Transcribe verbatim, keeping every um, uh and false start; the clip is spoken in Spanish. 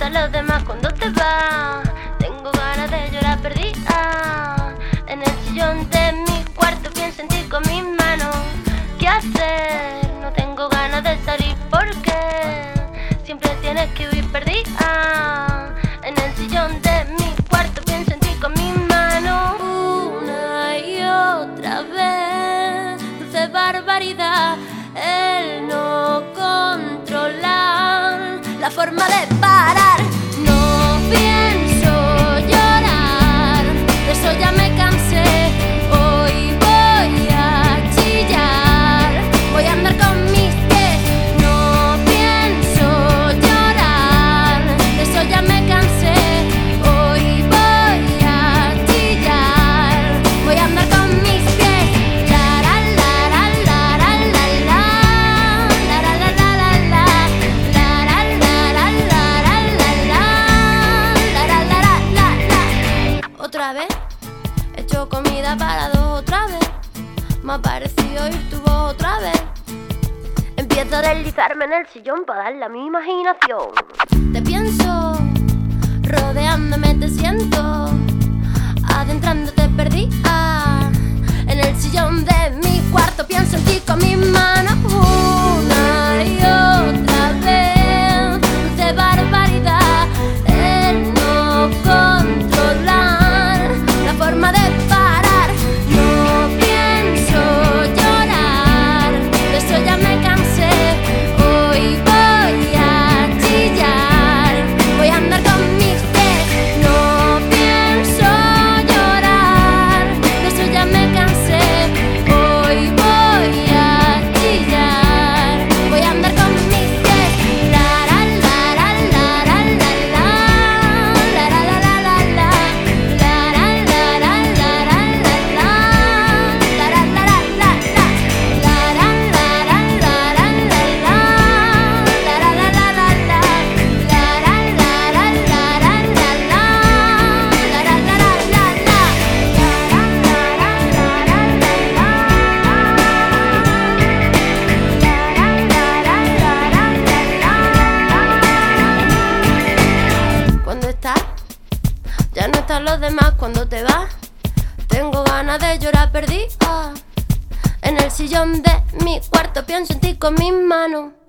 están los demás cuando te vas? Tengo ganas de llorar perdida. En el sillón de mi cuarto pienso en ti con mis manos. ¿Qué hacer? No tengo ganas de salir porque siempre tienes que huir perdida. En el sillón de mi cuarto pienso en ti con mis manos. Una y otra vez, dulce barbaridad, el no controlar la forma de parar. No pienso llorar, de eso ya me cansé. Hoy voy a chillar, voy a andar con mis pies. No pienso llorar, de eso ya me cansé. Hoy voy a chillar, voy a andar con mis pies. La la la la la la la la la la la la la la la la la la. Otra vez he hecho comida para dos otra vez. Me ha parecido oír tu voz otra vez. Empiezo a deslizarme en el sillón para darle a mi imaginación. Te pienso, rodeándome te siento, adentrándote perdida. En el sillón de mi cuarto pienso en ti con mis manos. Una y otra vez, dulce barbaridad, el no controlar la forma de parar. No pienso llorar, de eso ya me cansé. Hoy voy a chillar, voy a andar con mis pies. No pienso llorar, de eso ya me cansé. Hoy voy a chillar, voy a andar con mis pies. La la la la la la la la la la la la la la la la la la Cuando estás, ya no están los demás. Cuando te vas, tengo ganas de llorar perdida. En el sillón de mi cuarto pienso en ti con mis manos.